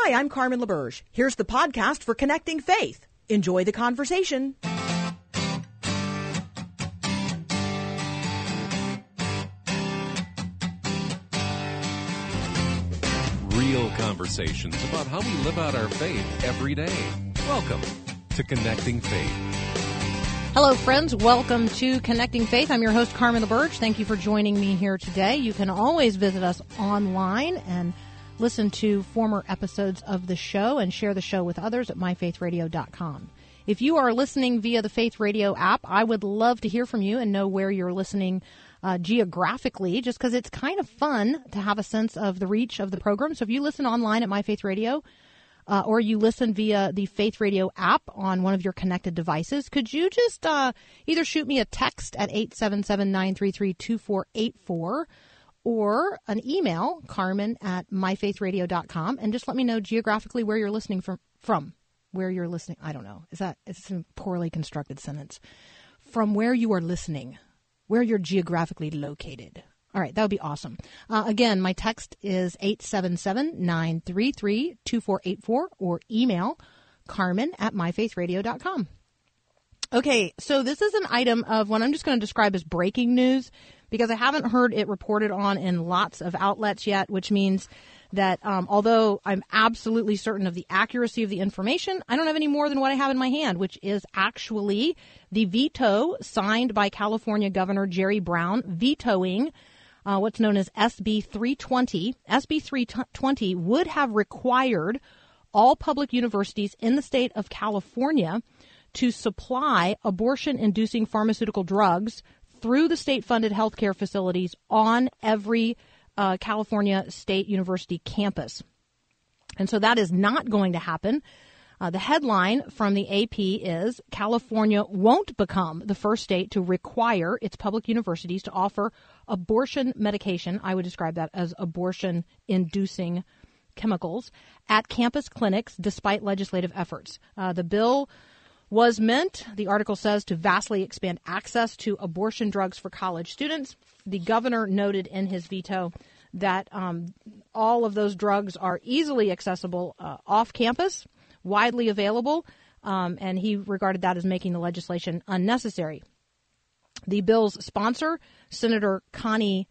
Hi, I'm Carmen LaBerge. Here's the podcast for Connecting Faith. Enjoy the conversation. Real conversations about how we live out our faith every day. Welcome to Connecting Faith. Hello, friends. Welcome to Connecting Faith. I'm your host, Carmen LaBerge. Thank you for joining me here today. You can always visit us online and listen to former episodes of the show and share the show with others at myfaithradio.com. If you are listening via the Faith Radio app, I would love to hear from you and know where you're listening geographically, just because it's kind of fun to have a sense of the reach of the program. So if you listen online at My Faith Radio, or you listen via the Faith Radio app on one of your connected devices, could you just either shoot me a text at 877-933-2484 or an email, Carmen at myfaithradio.com, and just let me know geographically where you're listening from. Where you're listening. I don't know. It's a poorly constructed sentence. From where you are listening, where you're geographically located. All right, that would be awesome. Again, my text is 877-933-2484 or email Carmen at myfaithradio.com. Okay, so this is an item of what I'm just going to describe as breaking news because I haven't heard it reported on in lots of outlets yet, which means that although I'm absolutely certain of the accuracy of the information, I don't have any more than what I have in my hand, which is actually the veto signed by California Governor Jerry Brown vetoing what's known as SB 320. SB 320 would have required all public universities in the state of California to supply abortion-inducing pharmaceutical drugs through the state-funded healthcare facilities on every California State University campus. And so that is not going to happen. The headline from the AP is California won't become the first state to require its public universities to offer abortion medication. I would describe that as abortion-inducing chemicals at campus clinics despite legislative efforts. The bill was meant, the article says, to vastly expand access to abortion drugs for college students. The governor noted in his veto that all of those drugs are easily accessible off campus, widely available, and he regarded that as making the legislation unnecessary. The bill's sponsor, Senator Connie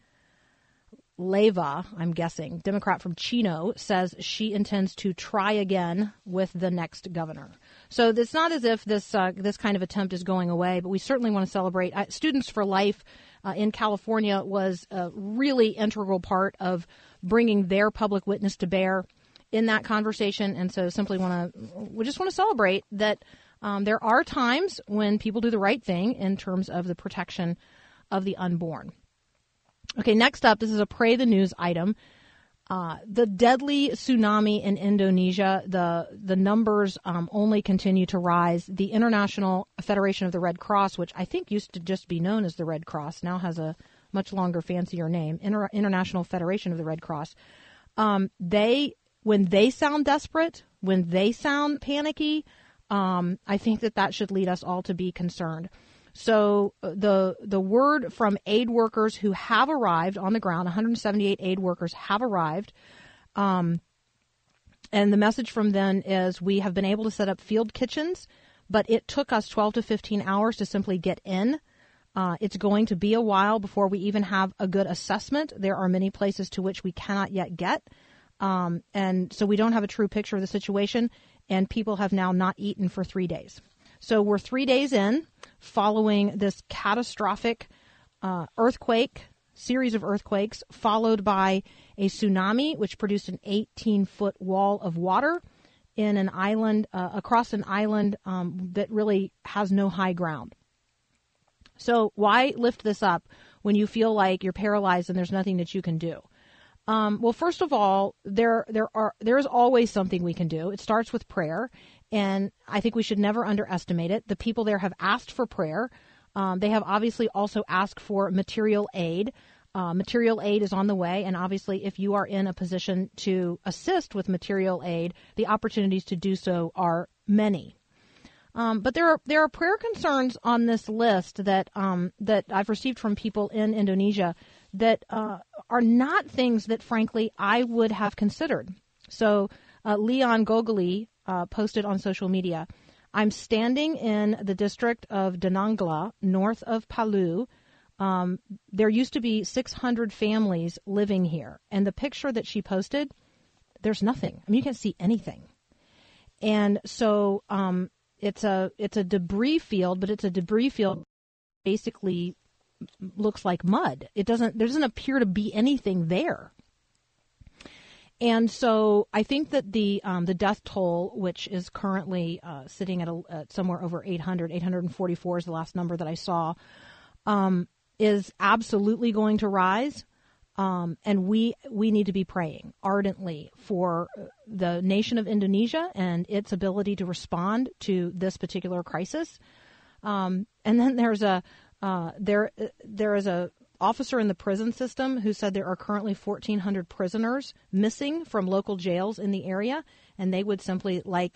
Leyva, I'm guessing, Democrat from Chino, says she intends to try again with the next governor. So it's not as if this kind of attempt is going away, but we certainly want to celebrate. Students for Life in California was a really integral part of bringing their public witness to bear in that conversation, and so we just want to celebrate that there are times when people do the right thing in terms of the protection of the unborn. Okay, next up, this is a Pray the News item. The deadly tsunami in Indonesia, the numbers only continue to rise. The International Federation of the Red Cross, which I think used to just be known as the Red Cross, now has a much longer, fancier name, International Federation of the Red Cross. When they sound desperate, when they sound panicky, I think that should lead us all to be concerned. So the word from aid workers who have arrived on the ground, 178 aid workers have arrived, and the message from them is we have been able to set up field kitchens, but it took us 12 to 15 hours to simply get in. It's going to be a while before we even have a good assessment. There are many places to which we cannot yet get, and so we don't have a true picture of the situation, and people have now not eaten for 3 days. So we're 3 days in following this catastrophic series of earthquakes, followed by a tsunami, which produced an 18-foot wall of water in an island, across an island that really has no high ground. So why lift this up when you feel like you're paralyzed and there's nothing that you can do? Well, first of all, there is always something we can do. It starts with prayer. And I think we should never underestimate it. The people there have asked for prayer. They have obviously also asked for material aid. Material aid is on the way. And obviously, if you are in a position to assist with material aid, the opportunities to do so are many. But there are prayer concerns on this list that I've received from people in Indonesia that are not things that, frankly, I would have considered. So Leon Gogoli posted on social media, I'm standing in the district of Danangla, north of Palu. There used to be 600 families living here. And the picture that she posted, there's nothing. I mean, you can't see anything. And so it's a debris field, but it's a debris field basically looks like mud. There doesn't appear to be anything there. And so I think that the death toll, which is currently sitting at somewhere over 844 is the last number that I saw, is absolutely going to rise. And we need to be praying ardently for the nation of Indonesia and its ability to respond to this particular crisis. And then there is a officer in the prison system who said there are currently 1,400 prisoners missing from local jails in the area, and they would simply like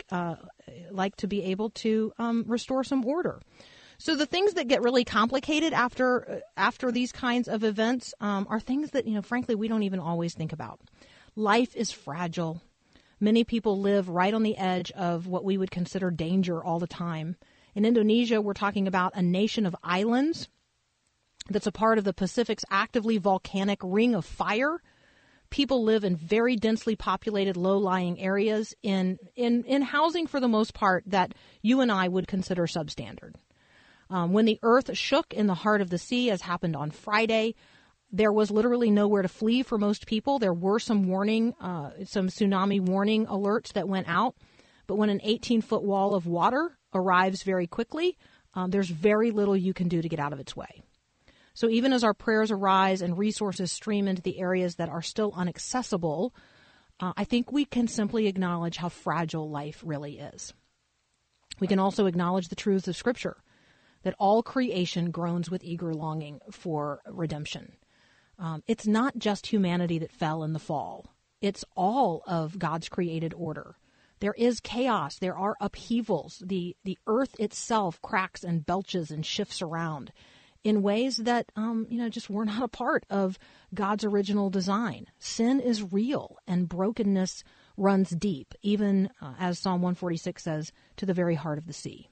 to be able to restore some order. So the things that get really complicated after these kinds of events are things that, frankly, we don't even always think about. Life is fragile. Many people live right on the edge of what we would consider danger all the time. In Indonesia, we're talking about a nation of islands that's a part of the Pacific's actively volcanic ring of fire. People live in very densely populated, low-lying areas in housing, for the most part, that you and I would consider substandard. When the earth shook in the heart of the sea, as happened on Friday, there was literally nowhere to flee for most people. There were some tsunami warning alerts that went out. But when an 18-foot wall of water arrives very quickly, there's very little you can do to get out of its way. So even as our prayers arise and resources stream into the areas that are still inaccessible, I think we can simply acknowledge how fragile life really is. We can also acknowledge the truths of Scripture, that all creation groans with eager longing for redemption. It's not just humanity that fell in the fall. It's all of God's created order. There is chaos. There are upheavals. The earth itself cracks and belches and shifts around in ways that, just were not a part of God's original design. Sin is real and brokenness runs deep, even as Psalm 146 says, to the very heart of the sea.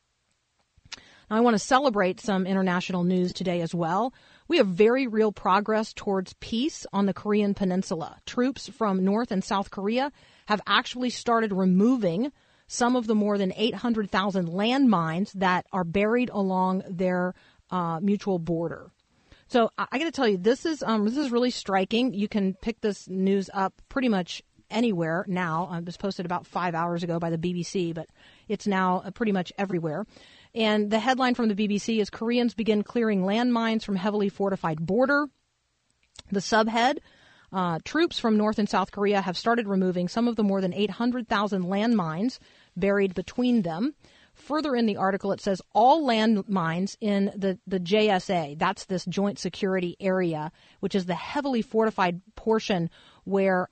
Now, I want to celebrate some international news today as well. We have very real progress towards peace on the Korean Peninsula. Troops from North and South Korea have actually started removing some of the more than 800,000 landmines that are buried along their mutual border. So I got to tell you, this is really striking. You can pick this news up pretty much anywhere now. It was posted about 5 hours ago by the BBC, but it's now pretty much everywhere. And the headline from the BBC is Koreans begin clearing landmines from heavily fortified border. The subhead, troops from North and South Korea have started removing some of the more than 800,000 landmines buried between them. Further in the article, it says all landmines in the JSA, that's this joint security area, which is the heavily fortified portion where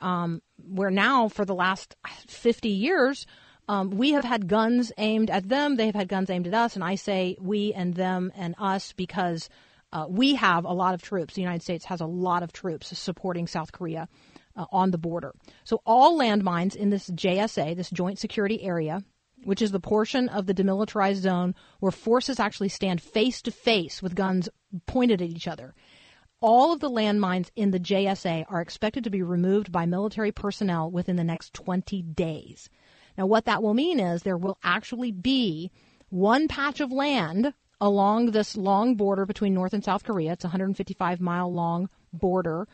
now for the last 50 years, we have had guns aimed at them. They have had guns aimed at us. And I say we and them and us because we have a lot of troops. The United States has a lot of troops supporting South Korea on the border. So all landmines in this JSA, this joint security area, which is the portion of the demilitarized zone where forces actually stand face to face with guns pointed at each other. All of the landmines in the JSA are expected to be removed by military personnel within the next 20 days. Now, what that will mean is there will actually be one patch of land along this long border between North and South Korea. It's a 155-mile long border,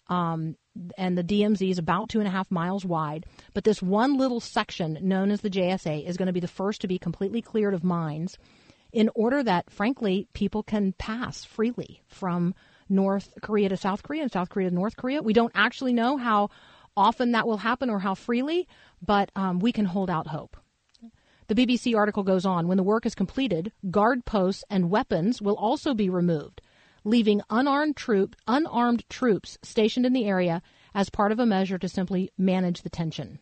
and the DMZ is about 2.5 miles wide. But this one little section known as the JSA is going to be the first to be completely cleared of mines in order that, frankly, people can pass freely from North Korea to South Korea and South Korea to North Korea. We don't actually know how often that will happen or how freely, but we can hold out hope. The BBC article goes on, when the work is completed, guard posts and weapons will also be removed, leaving unarmed troops stationed in the area as part of a measure to simply manage the tension.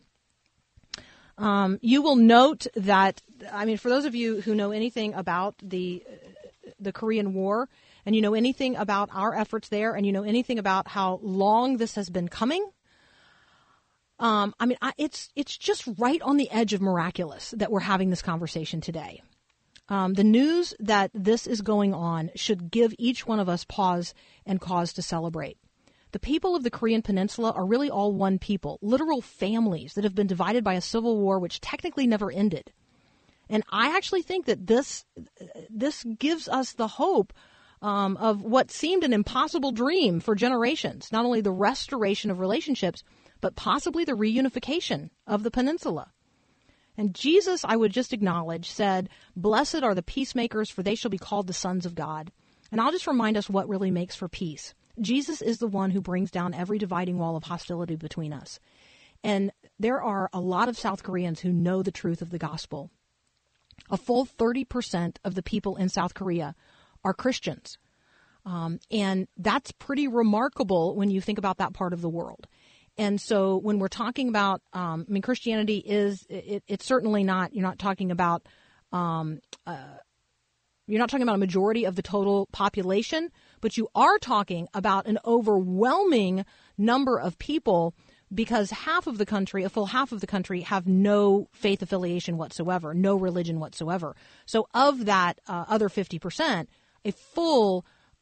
You will note that, for those of you who know anything about the Korean War, and you know anything about our efforts there, and you know anything about how long this has been coming, It's just right on the edge of miraculous that we're having this conversation today. The news that this is going on should give each one of us pause and cause to celebrate. The people of the Korean Peninsula are really all one people, literal families that have been divided by a civil war which technically never ended. And I actually think that this gives us the hope of what seemed an impossible dream for generations, not only the restoration of relationships, but possibly the reunification of the peninsula. And Jesus, I would just acknowledge, said, "Blessed are the peacemakers, for they shall be called the sons of God." And I'll just remind us what really makes for peace. Jesus is the one who brings down every dividing wall of hostility between us. And there are a lot of South Koreans who know the truth of the gospel. A full 30% of the people in South Korea are Christians. And that's pretty remarkable when you think about that part of the world. And so when we're talking about, Christianity it's certainly not, you're not talking about a majority of the total population, but you are talking about an overwhelming number of people, because half of the country, a full half of the country, have no faith affiliation whatsoever, no religion whatsoever. So of that other 50%, a full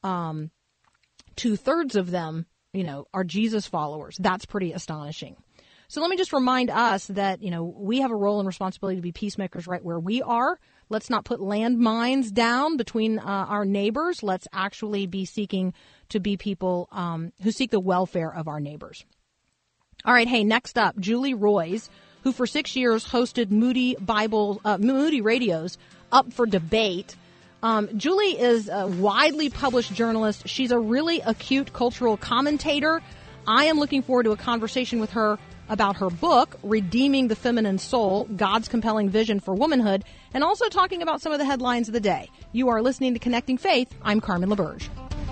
2/3 of them, are Jesus followers. That's pretty astonishing. So let me just remind us that, we have a role and responsibility to be peacemakers right where we are. Let's not put landmines down between our neighbors. Let's actually be seeking to be people who seek the welfare of our neighbors. All right. Hey, next up, Julie Roys, who for 6 years hosted Moody Radio's Up for Debate. Julie is a widely published journalist. She's a really acute cultural commentator. I am looking forward to a conversation with her about her book, Redeeming the Feminine Soul, God's Compelling Vision for Womanhood, and also talking about some of the headlines of the day. You are listening to Connecting Faith. I'm Carmen LaBerge.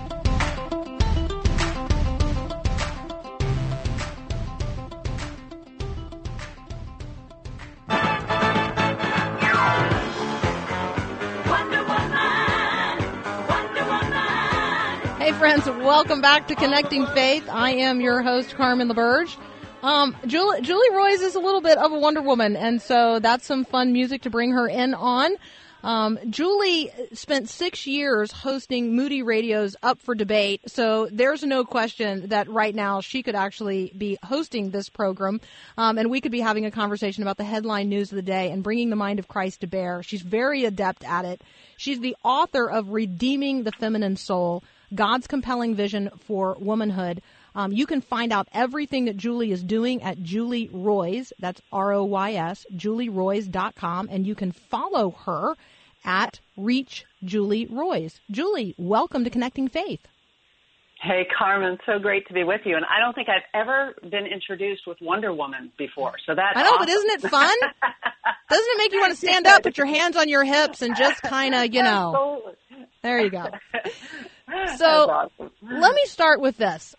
Hey friends, welcome back to Connecting Faith. I am your host, Carmen LaBerge. Julie Roys is a little bit of a Wonder Woman, and so that's some fun music to bring her in on. Julie spent 6 years hosting Moody Radio's Up for Debate, so there's no question that right now she could actually be hosting this program, and we could be having a conversation about the headline news of the day and bringing the mind of Christ to bear. She's very adept at it. She's the author of Redeeming the Feminine Soul, God's Compelling Vision for Womanhood. You can find out everything that Julie is doing at Julie Roys, that's ROYS, julieroys.com, and you can follow her at Reach Julie Roys. Julie, welcome to Connecting Faith. Hey, Carmen, so great to be with you. And I don't think I've ever been introduced with Wonder Woman before, so that's I know, awesome. But isn't it fun? Doesn't it make you want to stand up, put your hands on your hips, and just kind of, Absolutely. There you go. So awesome. Let me start with this.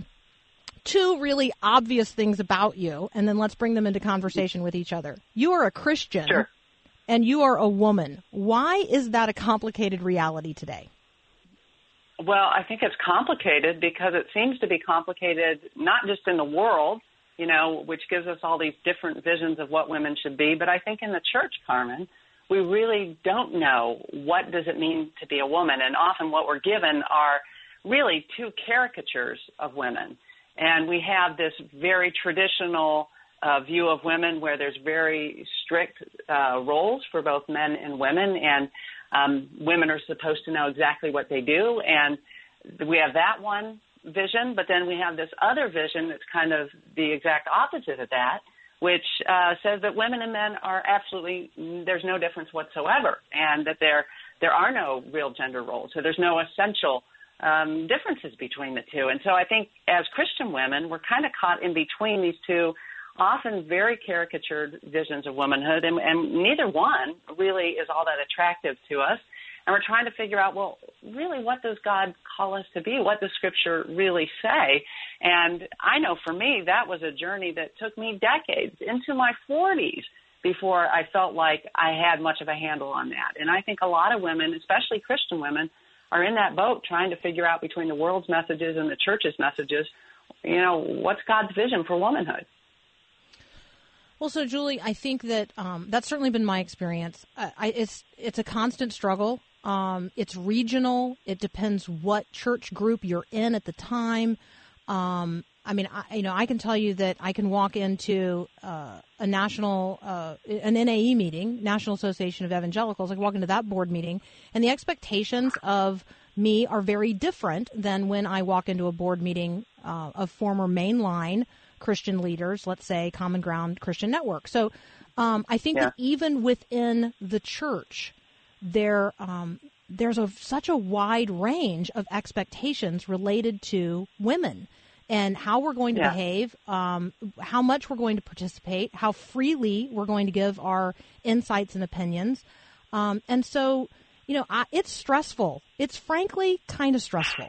Two really obvious things about you, and then let's bring them into conversation with each other. You are a Christian, Sure. And you are a woman. Why is that a complicated reality today? Well, I think it's complicated because it seems to be complicated not just in the world, which gives us all these different visions of what women should be, but I think in the church, Carmen, we really don't know what does it mean to be a woman. And often what we're given are really two caricatures of women. And we have this very traditional view of women where there's very strict roles for both men and women. And women are supposed to know exactly what they do. And we have that one vision, but then we have this other vision that's kind of the exact opposite of that, which says that women and men are there's no difference whatsoever, and that there are no real gender roles. So there's no essential differences between the two. And so I think as Christian women, we're kind of caught in between these two often very caricatured visions of womanhood, and neither one really is all that attractive to us. And we're trying to figure out, well, really, what does God call us to be? What does Scripture really say? And I know for me, that was a journey that took me decades, into my 40s, before I felt like I had much of a handle on that. And I think a lot of women, especially Christian women, are in that boat trying to figure out between the world's messages and the church's messages, what's God's vision for womanhood? Well, so Julie, I think that that's certainly been my experience. It's a constant struggle. It's regional. It depends what church group you're in at the time. I mean, I can tell you that I can walk into a national, an NAE meeting, National Association of Evangelicals. I can walk into that board meeting, and the expectations of me are very different than when I walk into a board meeting of former mainline Christian leaders, let's say Common Ground Christian Network. So I think that even within the church, there's such a wide range of expectations related to women and how we're going to behave, how much we're going to participate, how freely we're going to give our insights and opinions. And so, it's stressful. It's frankly kind of stressful.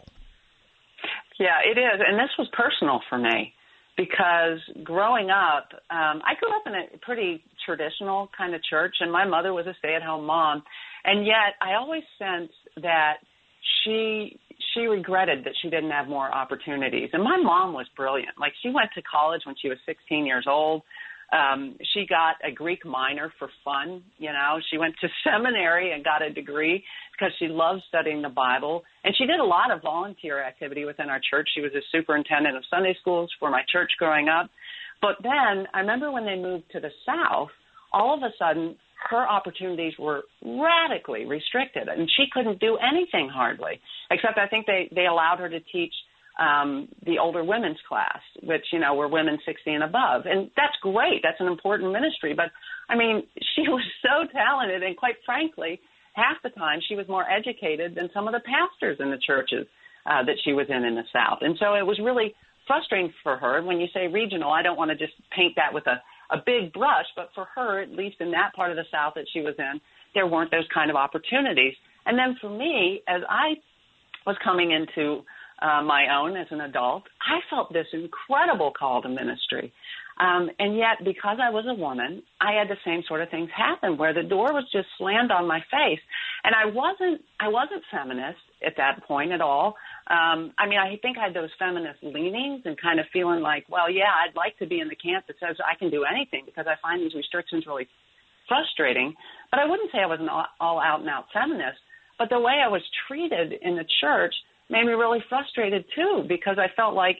Yeah, it is. And this was personal for me because growing up, I grew up in a pretty traditional kind of church, and my mother was a stay-at-home mom. And yet I always sensed that she regretted that she didn't have more opportunities. And my mom was brilliant. Like, she went to college when she was 16 years old. She got a Greek minor for fun. She went to seminary and got a degree because she loved studying the Bible. And she did a lot of volunteer activity within our church. She was a superintendent of Sunday schools for my church growing up. But then I remember when they moved to the South, all of a sudden her opportunities were radically restricted, and she couldn't do anything hardly, except I think they allowed her to teach the older women's class, which, were women 60 and above. And that's great. That's an important ministry. But, I mean, she was so talented, and quite frankly, half the time she was more educated than some of the pastors in the churches that she was in the South. And so it was really frustrating for her. When you say regional, I don't want to just paint that with a big brush, but for her, at least in that part of the South that she was in, there weren't those kind of opportunities. And then for me, as I was coming into my own as an adult, I felt this incredible call to ministry. And yet, because I was a woman, I had the same sort of things happen where the door was just slammed on my face. And I wasn't feminist at that point at all. I think I had those feminist leanings and kind of feeling like, well, yeah, I'd like to be in the camp that says I can do anything because I find these restrictions really frustrating. But I wouldn't say I was an all out and out feminist. But the way I was treated in the church made me really frustrated too, because I felt like,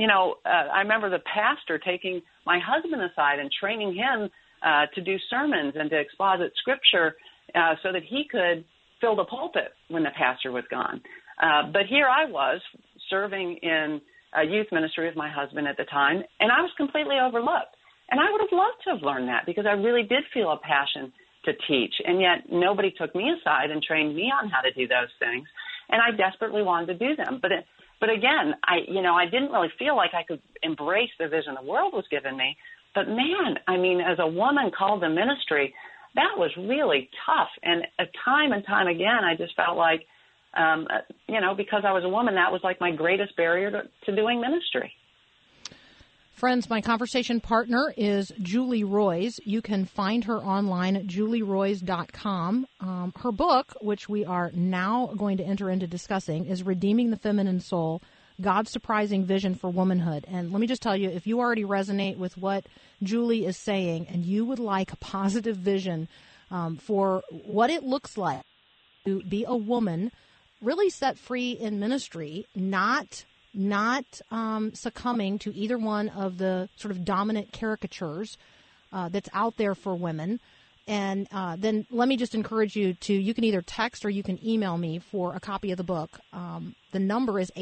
I remember the pastor taking my husband aside and training him to do sermons and to exposit scripture so that he could fill the pulpit when the pastor was gone. But here I was serving in a youth ministry with my husband at the time, and I was completely overlooked. And I would have loved to have learned that because I really did feel a passion to teach, and yet nobody took me aside and trained me on how to do those things. And I desperately wanted to do them. But again, I didn't really feel like I could embrace the vision the world was giving me. But man, as a woman called to ministry, that was really tough. And time and time again, I just felt like, because I was a woman, that was like my greatest barrier to doing ministry. Friends, my conversation partner is Julie Roys. You can find her online at julieroys.com. Her book, which we are now going to enter into discussing, is Redeeming the Feminine Soul, God's Surprising Vision for Womanhood. And let me just tell you, if you already resonate with what Julie is saying and you would like a positive vision for what it looks like to be a woman really set free in ministry, not succumbing to either one of the sort of dominant caricatures that's out there for women. And then let me just encourage you can either text or you can email me for a copy of the book. The number is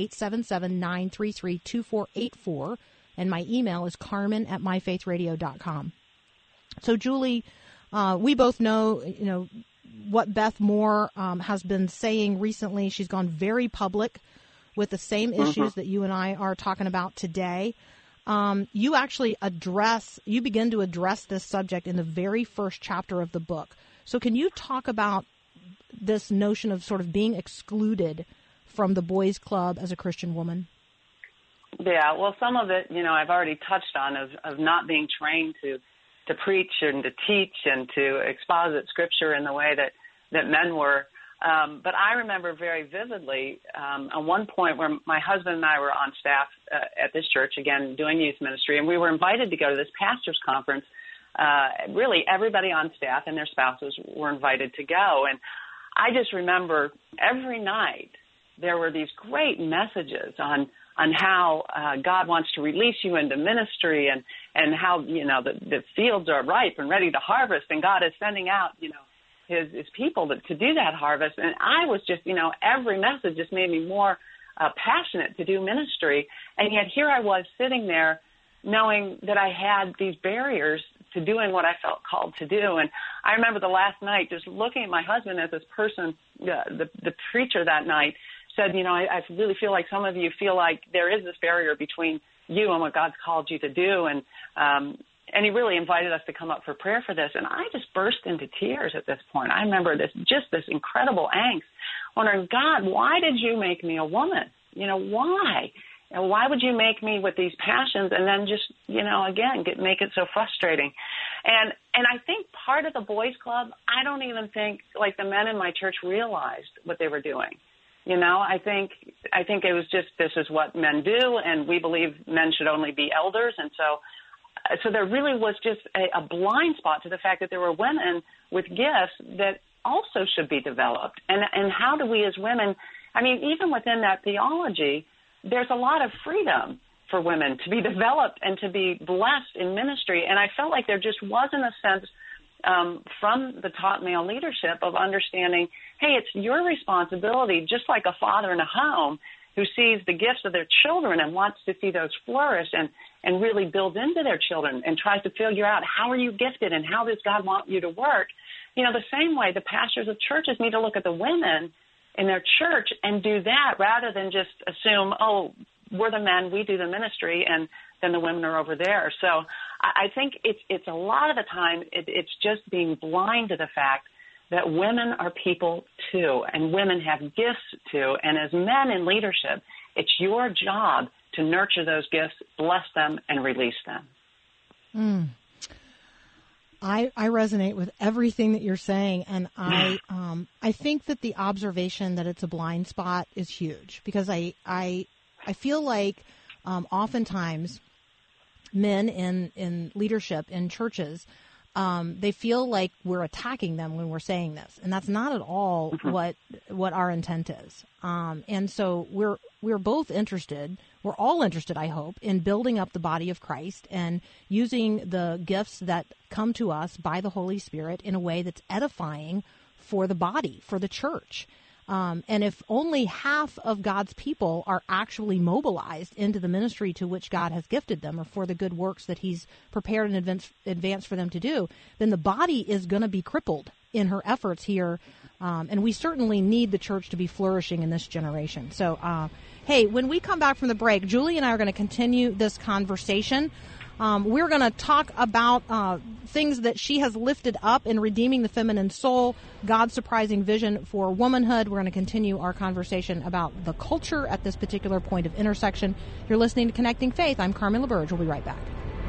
877-933-2484, and my email is carmen@myfaithradio.com. So, Julie, we both know, what Beth Moore has been saying recently. She's gone very public with the same issues that you and I are talking about today. You actually begin to address this subject in the very first chapter of the book. So can you talk about this notion of sort of being excluded from the boys' club as a Christian woman? Yeah, well, some of it, I've already touched on of not being trained to preach and to teach and to exposit scripture in the way that men were. But I remember very vividly at one point where my husband and I were on staff at this church, again, doing youth ministry, and we were invited to go to this pastor's conference really everybody on staff and their spouses were invited to go. And I just remember every night there were these great messages on how God wants to release you into ministry and how, the fields are ripe and ready to harvest, and God is sending out, his people to do that harvest. And I was just, every message just made me more passionate to do ministry. And yet here I was sitting there knowing that I had these barriers to doing what I felt called to do. And I remember the last night just looking at my husband as this person, the preacher that night, said, I really feel like some of you feel like there is this barrier between you and what God's called you to do. And he really invited us to come up for prayer for this. And I just burst into tears at this point. I remember this incredible angst, wondering, God, why did you make me a woman? Why? And why would you make me with these passions and then just, again, make it so frustrating? And I think part of the boys' club, I don't even think, like, the men in my church realized what they were doing. I think it was just, this is what men do, and we believe men should only be elders. And so there really was just a blind spot to the fact that there were women with gifts that also should be developed. And how do we as women, even within that theology, there's a lot of freedom for women to be developed and to be blessed in ministry. And I felt like there just wasn't a sense from the top male leadership of understanding, hey, it's your responsibility, just like a father in a home who sees the gifts of their children and wants to see those flourish and really build into their children and tries to figure out how are you gifted and how does God want you to work. The same way the pastors of churches need to look at the women in their church and do that rather than just assume, oh, we're the men, we do the ministry, and then the women are over there. So I think it's a lot of the time it's just being blind to the fact that women are people too, and women have gifts too. And as men in leadership, it's your job to nurture those gifts, bless them, and release them. I resonate with everything that you're saying, and I think that the observation that it's a blind spot is huge, because I feel like oftentimes men in leadership in churches, they feel like we're attacking them when we're saying this, and that's not at all what our intent is. And so we're both interested. We're all interested, I hope, in building up the body of Christ and using the gifts that come to us by the Holy Spirit in a way that's edifying for the body, for the church. And if only half of God's people are actually mobilized into the ministry to which God has gifted them, or for the good works that He's prepared in advance for them to do, then the body is going to be crippled in her efforts here. And we certainly need the church to be flourishing in this generation. So, hey, when we come back from the break, Julie and I are going to continue this conversation. We're going to talk about things that she has lifted up in Redeeming the Feminine Soul, God's surprising vision for womanhood. We're going to continue our conversation about the culture at this particular point of intersection. You're listening to Connecting Faith. I'm Carmen LaBerge. We'll be right back.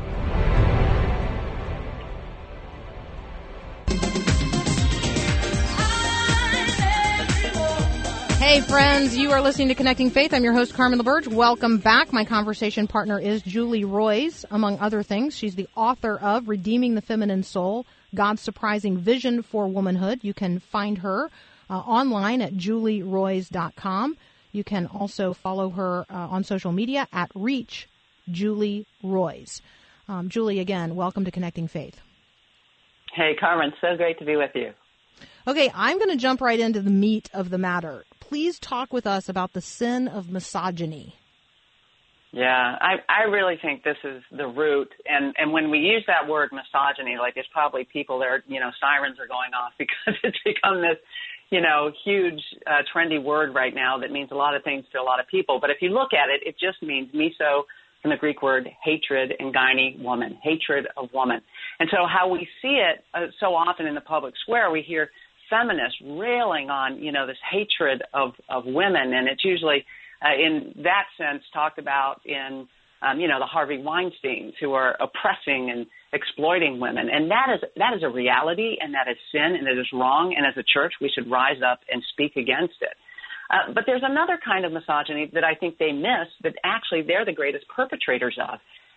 Hey, friends, you are listening to Connecting Faith. I'm your host, Carmen LaBerge. Welcome back. My conversation partner is Julie Roys, among other things. She's the author of Redeeming the Feminine Soul, God's Surprising Vision for Womanhood. You can find her online at julieroys.com. You can also follow her on social media at Reach Julie Roys. Julie, again, welcome to Connecting Faith. Hey, Carmen, so great to be with you. Okay, I'm going to jump right into the meat of the matter. Please talk with us about the sin of misogyny. Yeah, I really think this is the root. And when we use that word misogyny, like there's probably people there, sirens are going off because it's become this, huge trendy word right now that means a lot of things to a lot of people. But if you look at it, it just means miso, from the Greek word hatred, and gyne, woman, hatred of woman. And so how we see it so often in the public square, we hear feminists railing on, this hatred of women. And it's usually, in that sense, talked about in, the Harvey Weinsteins who are oppressing and exploiting women. And that is a reality, and that is sin, and it is wrong. And as a church, we should rise up and speak against it. But there's another kind of misogyny that I think they miss that actually they're the greatest perpetrators of.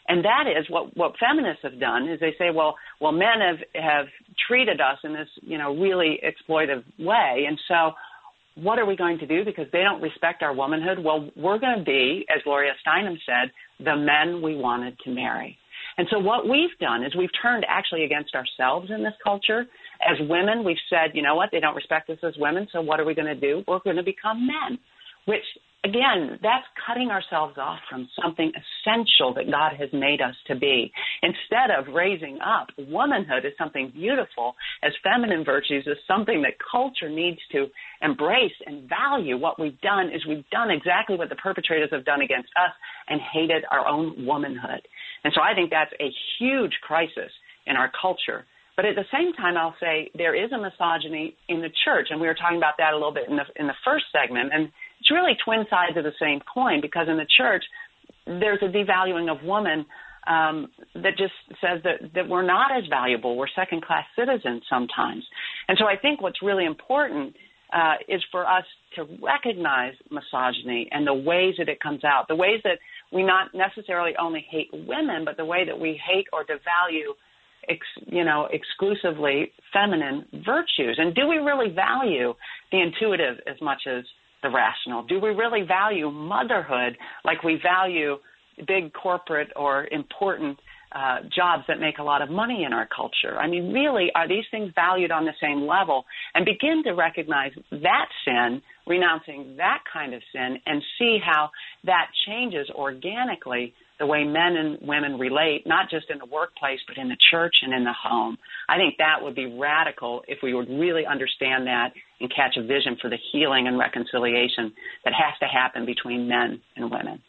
And that is what feminists have done is they say, well, men have treated us in this, really exploitive way. And so what are we going to do because they don't respect our womanhood? Well, we're going to be, as Gloria Steinem said, the men we wanted to marry. And so what we've done is we've turned actually against ourselves in this culture. As women, we've said, you know what, they don't respect us as women, so what are we going to do? We're going to become men, which, again, that's cutting ourselves off from something essential that God has made us to be. Instead of raising up womanhood as something beautiful, as feminine virtues, as something that culture needs to embrace and value, what we've done is we've done exactly what the perpetrators have done against us and hated our own womanhood. And so I think that's a huge crisis in our culture. But at the same time, I'll say there is a misogyny in the church, and we were talking about that a little bit in the first segment, and it's really twin sides of the same coin because in the church there's a devaluing of women that just says that we're not as valuable. We're second-class citizens sometimes. And so I think what's really important is for us to recognize misogyny and the ways that it comes out, the ways that we not necessarily only hate women, but the way that we hate or devalue exclusively feminine virtues. And do we really value the intuitive as much as the rational? Do we really value motherhood like we value big corporate or important jobs that make a lot of money in our culture? I mean, really, are these things valued on the same level? And begin to recognize that sin, renouncing that kind of sin, and see how that changes organically the way men and women relate, not just in the workplace, but in the church and in the home. I think that would be radical if we would really understand that and catch a vision for the healing and reconciliation that has to happen between men and women.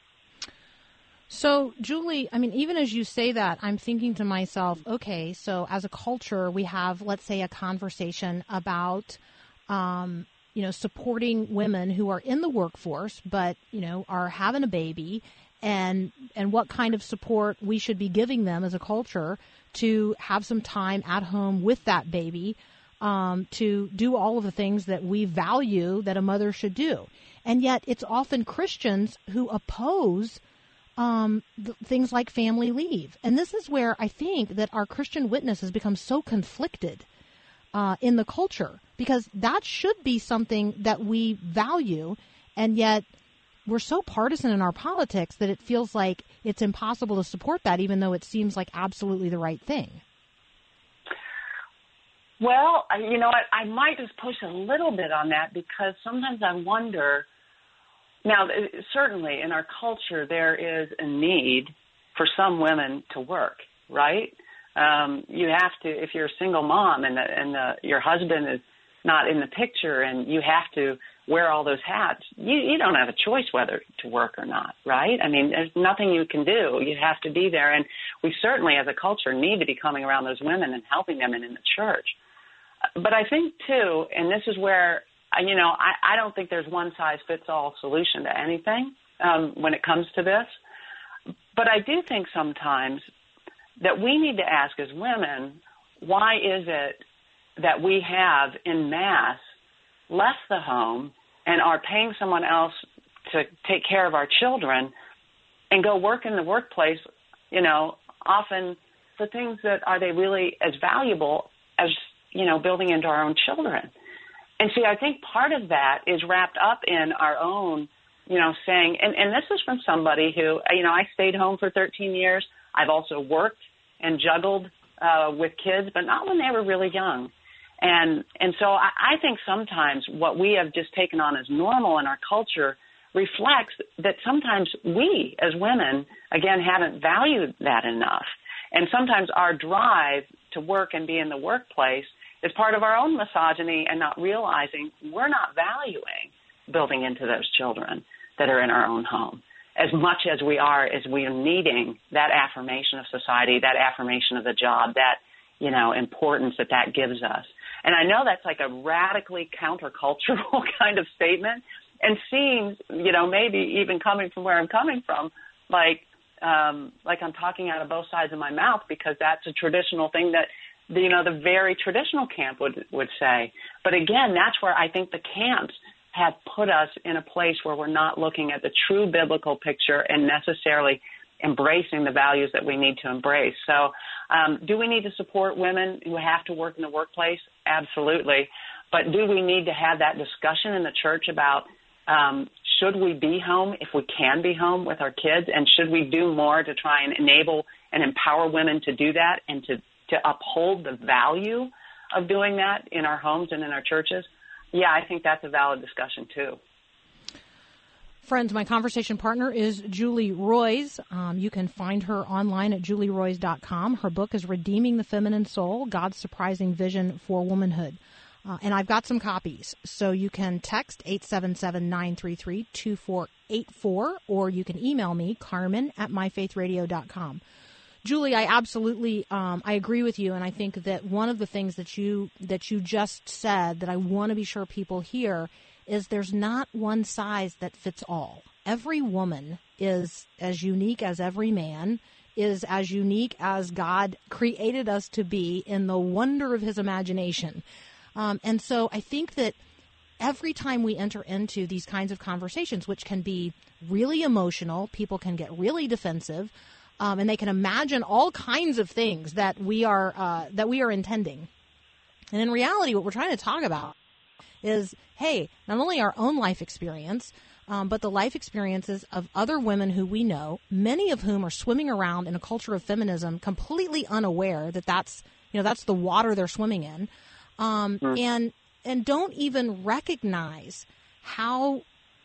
So, Julie, I mean, even as you say that, I'm thinking to myself, okay, so as a culture, we have, let's say, a conversation about, supporting women who are in the workforce, but, are having a baby, and what kind of support we should be giving them as a culture to have some time at home with that baby, to do all of the things that we value that a mother should do. And yet it's often Christians who oppose things like family leave. And this is where I think that our Christian witness has become so conflicted in the culture, because that should be something that we value, and yet we're so partisan in our politics that it feels like it's impossible to support that, even though it seems like absolutely the right thing. Well, you know what, I might just push a little bit on that, because sometimes I wonder, now certainly in our culture there is a need for some women to work, right? You have to, if you're a single mom and your husband is not in the picture and you have to wear all those hats, you don't have a choice whether to work or not, right? I mean, there's nothing you can do. You have to be there. And we certainly as a culture need to be coming around those women and helping them in the church. But I think, too, and this is where, I don't think there's one-size-fits-all solution to anything when it comes to this. But I do think sometimes that we need to ask as women, why is it that we have en masse left the home and are paying someone else to take care of our children and go work in the workplace, often for things that are they really as valuable as, building into our own children. And see, I think part of that is wrapped up in our own, saying, and this is from somebody who, I stayed home for 13 years. I've also worked and juggled with kids, but not when they were really young. And so I think sometimes what we have just taken on as normal in our culture reflects that sometimes we as women, again, haven't valued that enough. And sometimes our drive to work and be in the workplace is part of our own misogyny and not realizing we're not valuing building into those children that are in our own home as much as we are needing that affirmation of society, that affirmation of the job, that, importance that gives us. And I know that's like a radically countercultural kind of statement and seems, maybe even coming from where I'm coming from, like I'm talking out of both sides of my mouth, because that's a traditional thing that, the very traditional camp would say. But again, that's where I think the camps have put us in a place where we're not looking at the true biblical picture and necessarily embracing the values that we need to embrace. So do we need to support women who have to work in the workplace? Absolutely. But do we need to have that discussion in the church about should we be home if we can be home with our kids, and should we do more to try and enable and empower women to do that and to uphold the value of doing that in our homes and in our churches? Yeah, I think that's a valid discussion too. Friends, my conversation partner is Julie Roys. You can find her online at julieroys.com. Her book is Redeeming the Feminine Soul, God's Surprising Vision for Womanhood. And I've got some copies. So you can text 877-933-2484, or you can email me, Carmen, at myfaithradio.com. Julie, I absolutely I agree with you, and I think that one of the things that you just said that I want to be sure people hear is there's not one size that fits all. Every woman is as unique as every man, is as unique as God created us to be in the wonder of his imagination. And so I think that every time we enter into these kinds of conversations, which can be really emotional, people can get really defensive, and they can imagine all kinds of things that we are intending. And in reality, what we're trying to talk about is, hey, not only our own life experience, but the life experiences of other women who we know, many of whom are swimming around in a culture of feminism, completely unaware that that's the water they're swimming in, and don't even recognize how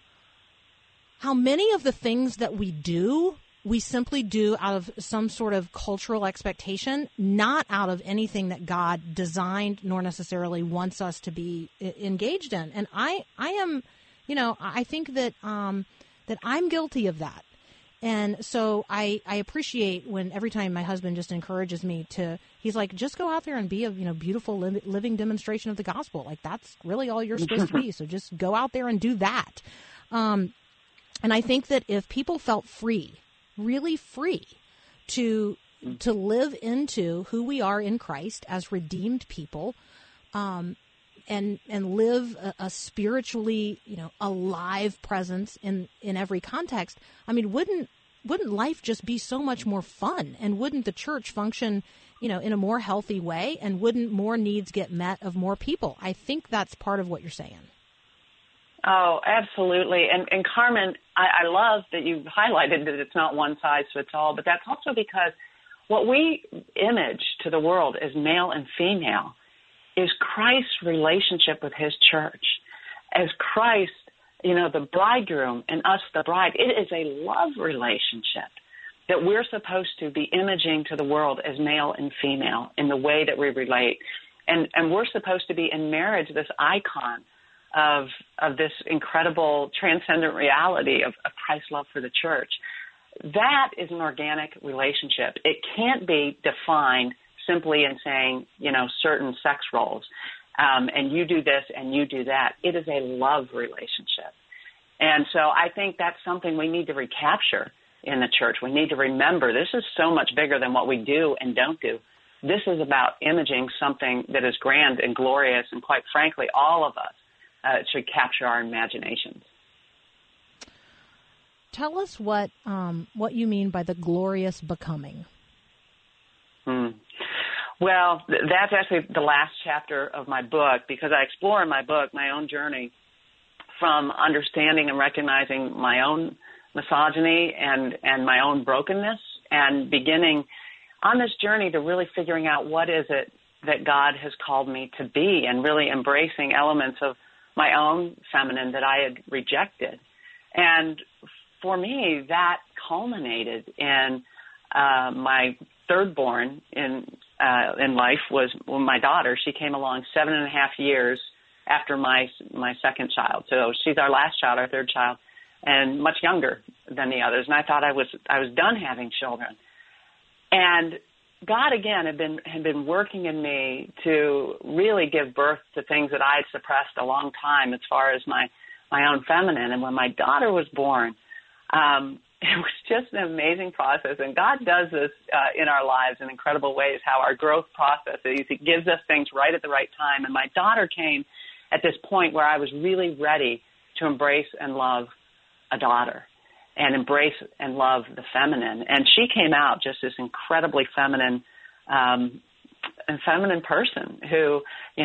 many of the things that we do, we simply do out of some sort of cultural expectation, not out of anything that God designed nor necessarily wants us to be engaged in. And I am, I think that that I'm guilty of that. And so I appreciate when every time my husband just encourages me to, he's like, just go out there and be a beautiful living demonstration of the gospel. Like, that's really all you're supposed to be. So just go out there and do that. And I think that if people felt free, really free to live into who we are in Christ as redeemed people, and live a spiritually, alive presence in every context. I mean, wouldn't life just be so much more fun? And wouldn't the church function, in a more healthy way? And wouldn't more needs get met of more people? I think that's part of what you're saying. Oh, absolutely. And Carmen, I love that you highlighted that it's not one size fits all, but that's also because what we image to the world as male and female is Christ's relationship with his church. As Christ, the bridegroom, and us, the bride, it is a love relationship that we're supposed to be imaging to the world as male and female in the way that we relate. And we're supposed to be in marriage, this icon of this incredible transcendent reality of Christ's love for the church. That is an organic relationship. It can't be defined simply in saying, certain sex roles, and you do this and you do that. It is a love relationship. And so I think that's something we need to recapture in the church. We need to remember this is so much bigger than what we do and don't do. This is about imaging something that is grand and glorious, and quite frankly, all of us should capture our imaginations. Tell us what you mean by the glorious becoming. Well, that's actually the last chapter of my book, because I explore in my book my own journey from understanding and recognizing my own misogyny and my own brokenness, and beginning on this journey to really figuring out what is it that God has called me to be, and really embracing elements of my own feminine that I had rejected. And for me, that culminated in my third born in life was my daughter. She came along 7.5 years after my second child. So she's our last child, our third child, and much younger than the others. And I thought I was done having children. And God, again, had been working in me to really give birth to things that I had suppressed a long time as far as my own feminine. And when my daughter was born, it was just an amazing process. And God does this in our lives in incredible ways, how our growth process is. He gives us things right at the right time. And my daughter came at this point where I was really ready to embrace and love a daughter. and embrace and love the feminine. And she came out just this incredibly feminine and feminine person who,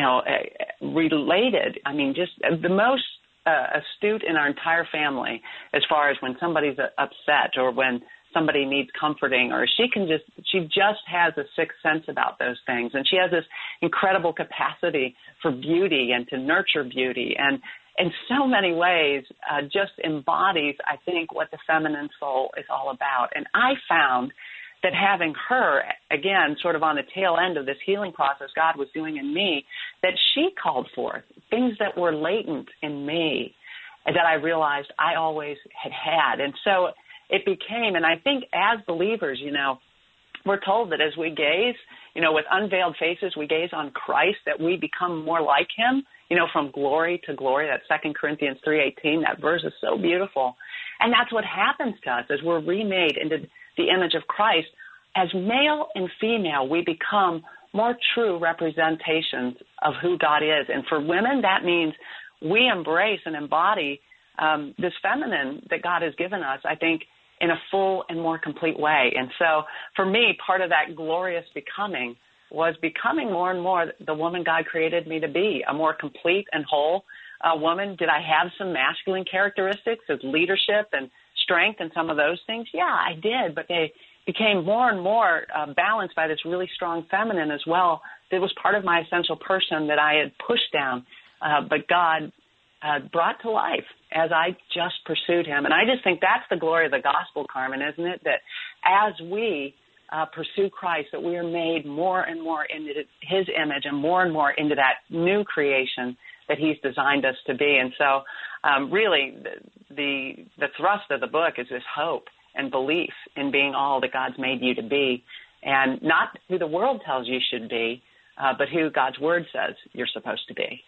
related, just the most astute in our entire family as far as when somebody's upset or when somebody needs comforting, or she just has a sixth sense about those things. And she has this incredible capacity for beauty and to nurture beauty, and in so many ways just embodies, I think, what the feminine soul is all about. And I found that having her, again, sort of on the tail end of this healing process God was doing in me, that she called forth things that were latent in me that I realized I always had. And so it became, and I think as believers, we're told that as we gaze, with unveiled faces, we gaze on Christ, that we become more like him, from glory to glory. That 2 Corinthians 3:18, that verse is so beautiful. And that's what happens to us as we're remade into the image of Christ. As male and female, we become more true representations of who God is. And for women, that means we embrace and embody this feminine that God has given us, I think, in a full and more complete way. And so for me, part of that glorious becoming was becoming more and more the woman God created me to be, a more complete and whole woman. Did I have some masculine characteristics as leadership and strength and some of those things? Yeah, I did, but they became more and more balanced by this really strong feminine as well. It was part of my essential person that I had pushed down, but God brought to life as I just pursued him. And I just think that's the glory of the gospel, Carmen, isn't it? That as we pursue Christ, that we are made more and more into his image and more into that new creation that he's designed us to be. And so really the thrust of the book is this hope and belief in being all that God's made you to be, and not who the world tells you should be, but who God's word says you're supposed to be.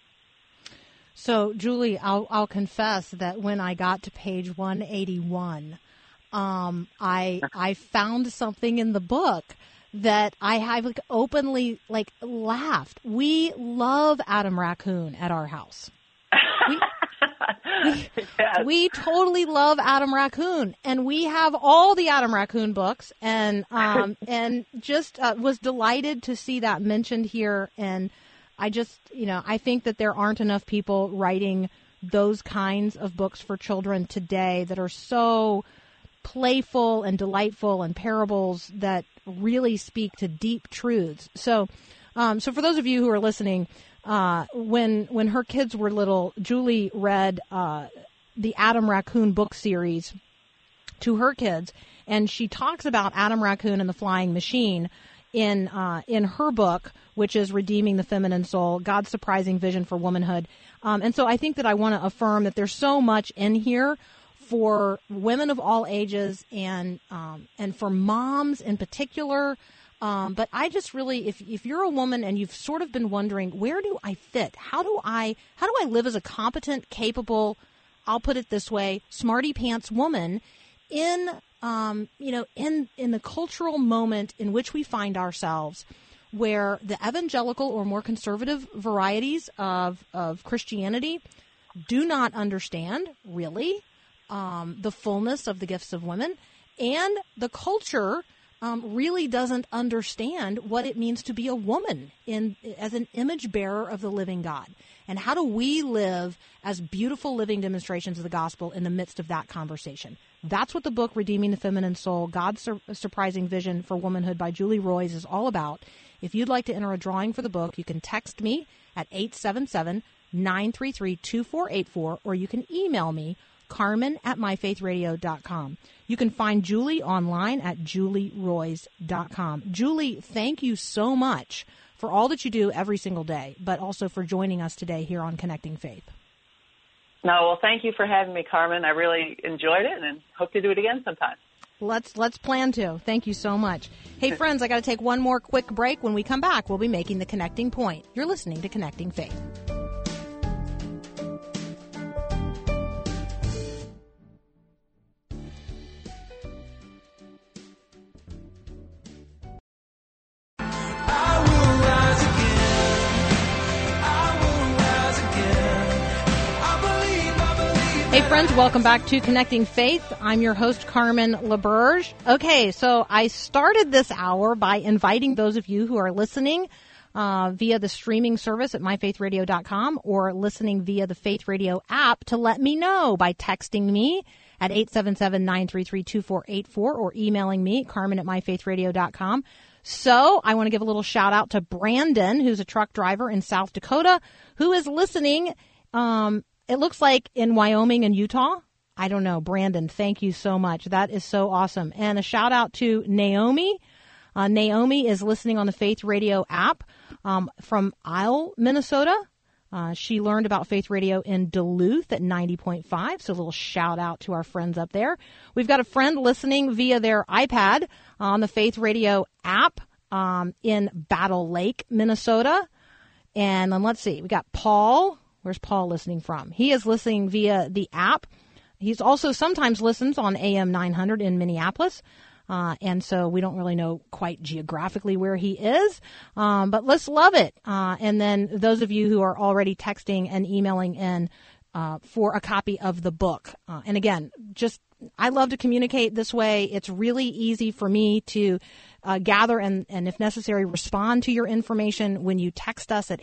So, Julie, I'll confess that when I got to page 181, I found something in the book that I have openly laughed. We love Adam Raccoon at our house. We totally love Adam Raccoon, and we have all the Adam Raccoon books, and just was delighted to see that mentioned here. And I just, I think that there aren't enough people writing those kinds of books for children today that are so playful and delightful, and parables that really speak to deep truths. So for those of you who are listening, when her kids were little, Julie read the Adam Raccoon book series to her kids, and she talks about Adam Raccoon and the Flying Machine in her book, which is Redeeming the Feminine Soul, God's Surprising Vision for Womanhood. And so I think that I want to affirm that there's so much in here for women of all ages and for moms in particular. But I just really, if you're a woman and you've sort of been wondering, where do I fit? How do I live as a competent, capable, I'll put it this way, smarty pants woman in the cultural moment in which we find ourselves, where the evangelical or more conservative varieties of Christianity do not understand, really, the fullness of the gifts of women, and the culture really doesn't understand what it means to be a woman as an image bearer of the living God. And how do we live as beautiful living demonstrations of the gospel in the midst of that conversation? That's what the book Redeeming the Feminine Soul, God's Surprising Vision for Womanhood by Julie Roys is all about. If you'd like to enter a drawing for the book, you can text me at 877-933-2484, or you can email me, Carmen@myfaithradio.com. You can find Julie online at julieroys.com. Julie, thank you so much for all that you do every single day, but also for joining us today here on Connecting Faith. No, well, thank you for having me, Carmen. I really enjoyed it and hope to do it again sometime. Let's plan to. Thank you so much. Hey, friends, I got to take one more quick break. When we come back, we'll be making the connecting point. You're listening to Connecting Faith. Hey friends. Welcome back to Connecting Faith. I'm your host, Carmen LaBerge. Okay, so I started this hour by inviting those of you who are listening via the streaming service at myfaithradio.com or listening via the Faith Radio app to let me know by texting me at 877-933-2484 or emailing me, Carmen at myfaithradio.com. So I want to give a little shout out to Brandon, who's a truck driver in South Dakota, who is listening. It looks like in Wyoming and Utah. I don't know. Brandon, thank you so much. That is so awesome. And a shout out to Naomi. Naomi is listening on the Faith Radio app from Isle, Minnesota. She learned about Faith Radio in Duluth at 90.5. So a little shout out to our friends up there. We've got a friend listening via their iPad on the Faith Radio app in Battle Lake, Minnesota. And then let's see. We got Paul. Where's Paul listening from? He is listening via the app. He's also sometimes listens on AM 900 in Minneapolis. And so we don't really know quite geographically where he is. But let's love it. And then those of you who are already texting and emailing in for a copy of the book. And again, I love to communicate this way. It's really easy for me to gather and, if necessary, respond to your information when you text us at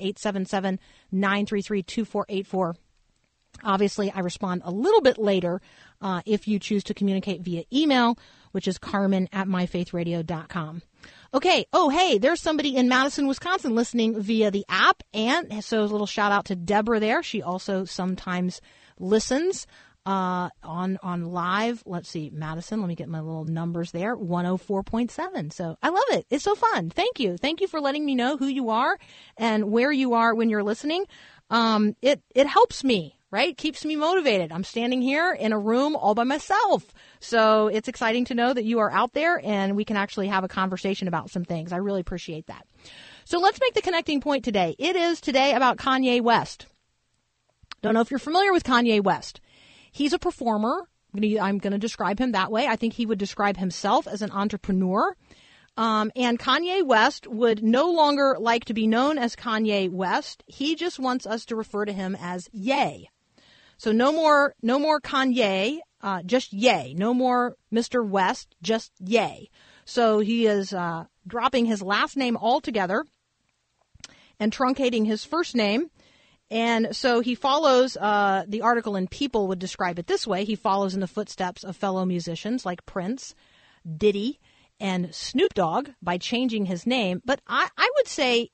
877-933-2484. Obviously, I respond a little bit later if you choose to communicate via email, which is Carmen at myfaithradio.com. Okay. Oh, hey, there's somebody in Madison, Wisconsin listening via the app. And so a little shout out to Deborah there. She also sometimes listens on live. Let's see, Madison, let me get my little numbers there. 104.7. So I love it. It's so fun. Thank you. Thank you for letting me know who you are and where you are when you're listening. It helps me, right? Keeps me motivated. I'm standing here in a room all by myself. So it's exciting to know that you are out there and we can actually have a conversation about some things. I really appreciate that. So let's make the connecting point today. It is today about Kanye West. Don't know if you're familiar with Kanye West. He's a performer. I'm going to describe him that way. I think he would describe himself as an entrepreneur. And Kanye West would no longer like to be known as Kanye West. He just wants us to refer to him as Ye. So no more Kanye, just Ye. No more Mr. West, just Ye. So he is dropping his last name altogether and truncating his first name. And so he follows, the article in People would describe it this way. He follows in the footsteps of fellow musicians like Prince, Diddy, and Snoop Dogg by changing his name. But I would say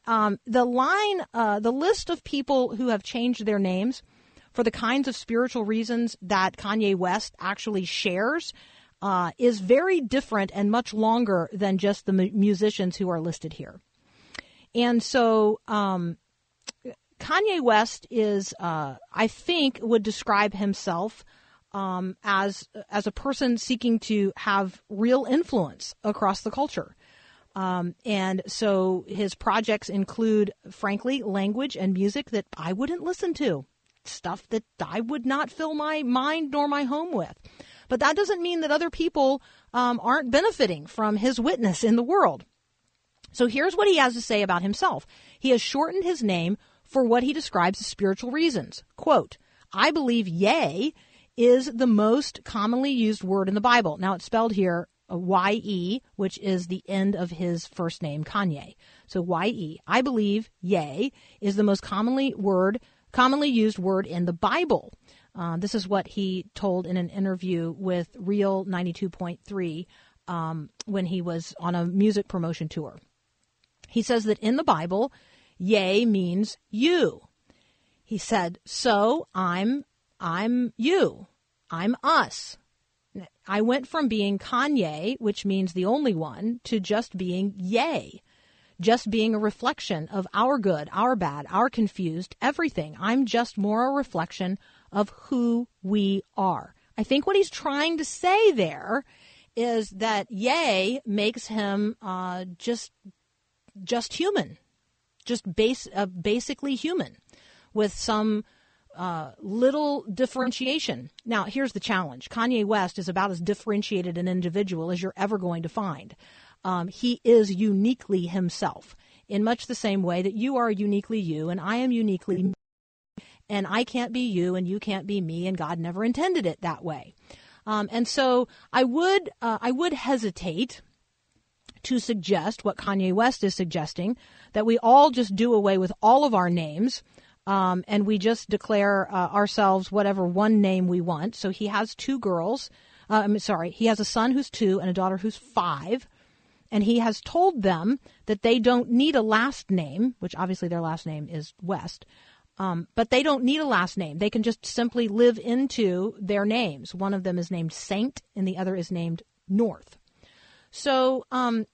the list of people who have changed their names for the kinds of spiritual reasons that Kanye West actually shares is very different and much longer than just the musicians who are listed here. And so Kanye West is, I think, would describe himself as a person seeking to have real influence across the culture. And so his projects include, frankly, language and music that I wouldn't listen to, stuff that I would not fill my mind nor my home with. But that doesn't mean that other people aren't benefiting from his witness in the world. So here's what he has to say about himself. He has shortened his name for what he describes as spiritual reasons. Quote, I believe Ye is the most commonly used word in the Bible. Now it's spelled here Y-E, which is the end of his first name, Kanye. So Y-E. I believe Ye is the most commonly used word in the Bible. This is what he told in an interview with Real 92.3 when he was on a music promotion tour. He says that in the Bible, Ye means you. He said, so I'm you. I'm us. I went from being Kanye, which means the only one, to just being Ye. Just being a reflection of our good, our bad, our confused, everything. I'm just more a reflection of who we are. I think what he's trying to say there is that Ye makes him just human. Just basically human with some little differentiation. Now, here's the challenge. Kanye West is about as differentiated an individual as you're ever going to find. He is uniquely himself in much the same way that you are uniquely you and I am uniquely me. and I can't be you and you can't be me, and God never intended it that way. And so I would hesitate to suggest what Kanye West is suggesting, that we all just do away with all of our names, and we just declare ourselves whatever one name we want. So he has two girls. He has a son who's 2 and a daughter who's 5. And he has told them that they don't need a last name, which obviously their last name is West. But they don't need a last name. They can just simply live into their names. One of them is named Saint and the other is named North. So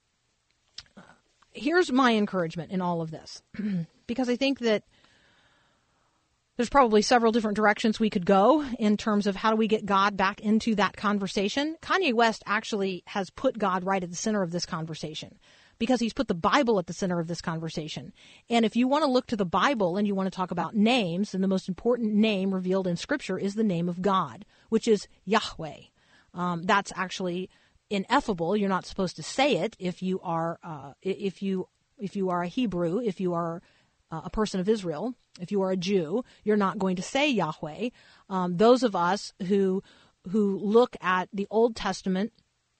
here's my encouragement in all of this, because I think that there's probably several different directions we could go in terms of how do we get God back into that conversation. Kanye West actually has put God right at the center of this conversation, because he's put the Bible at the center of this conversation. And if you want to look to the Bible and you want to talk about names, then the most important name revealed in Scripture is the name of God, which is Yahweh. That's actually ineffable. You're not supposed to say it if you are a Hebrew, if you are a person of Israel. If you are a Jew, you're not going to say Yahweh. Those of us who look at the Old Testament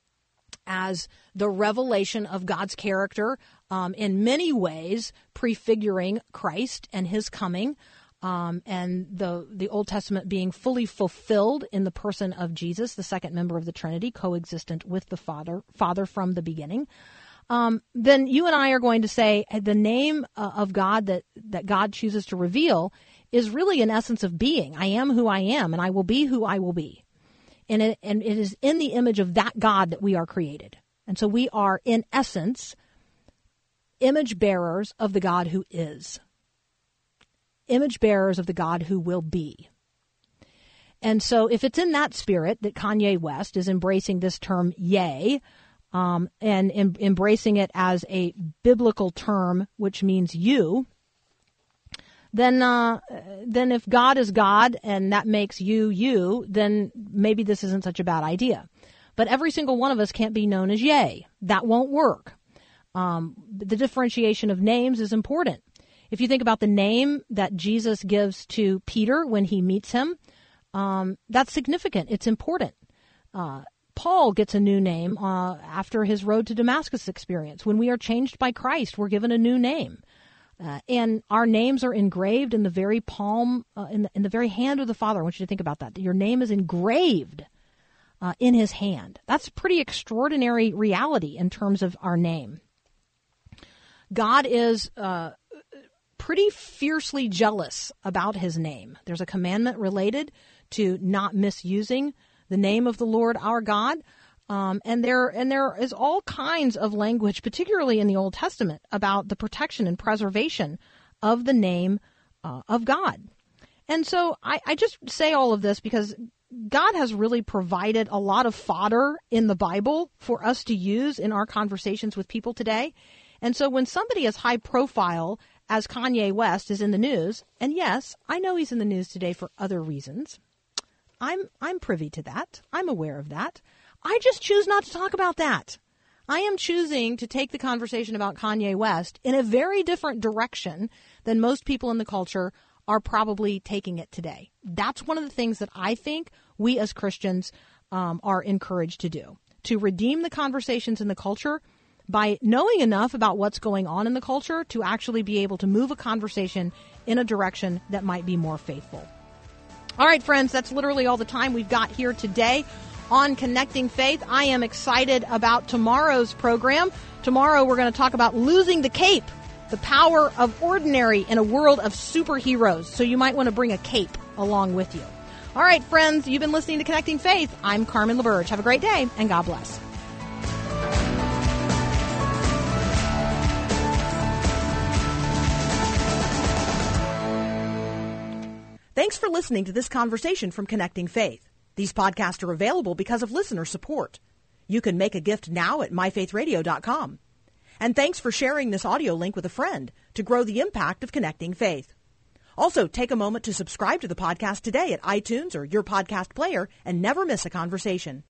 as the revelation of God's character, in many ways prefiguring Christ and his coming, and the Old Testament being fully fulfilled in the person of Jesus, the second member of the Trinity, coexistent with the Father from the beginning. Then you and I are going to say the name of God that God chooses to reveal is really an essence of being. I am who I am, and I will be who I will be. And it is in the image of that God that we are created. And so we are, in essence, image bearers of the God who is. Image bearers of the God who will be. And so if it's in that spirit that Kanye West is embracing this term, yay, and embracing it as a biblical term, which means you, then if God is God and that makes you, then maybe this isn't such a bad idea. But every single one of us can't be known as yay. That won't work. The differentiation of names is important. If you think about the name that Jesus gives to Peter when he meets him, that's significant. It's important. Paul gets a new name after his road to Damascus experience. When we are changed by Christ, we're given a new name. And our names are engraved in the very palm, in the very hand of the Father. I want you to think about that. Your name is engraved in his hand. That's a pretty extraordinary reality in terms of our name. God is pretty fiercely jealous about his name. There's a commandment related to not misusing the name of the Lord our God. And there is all kinds of language, particularly in the Old Testament, about the protection and preservation of the name of God. And so I just say all of this because God has really provided a lot of fodder in the Bible for us to use in our conversations with people today. And so when somebody as high profile as Kanye West is in the news, and yes, I know he's in the news today for other reasons. I'm privy to that. I'm aware of that. I just choose not to talk about that. I am choosing to take the conversation about Kanye West in a very different direction than most people in the culture are probably taking it today. That's one of the things that I think we as Christians are encouraged to do, to redeem the conversations in the culture by knowing enough about what's going on in the culture to actually be able to move a conversation in a direction that might be more faithful. All right, friends, that's literally all the time we've got here today on Connecting Faith. I am excited about tomorrow's program. Tomorrow we're going to talk about losing the cape, the power of ordinary in a world of superheroes. So you might want to bring a cape along with you. All right, friends, you've been listening to Connecting Faith. I'm Carmen LaBerge. Have a great day, and God bless. Thanks for listening to this conversation from Connecting Faith. These podcasts are available because of listener support. You can make a gift now at myfaithradio.com. And thanks for sharing this audio link with a friend to grow the impact of Connecting Faith. Also, take a moment to subscribe to the podcast today at iTunes or your podcast player and never miss a conversation.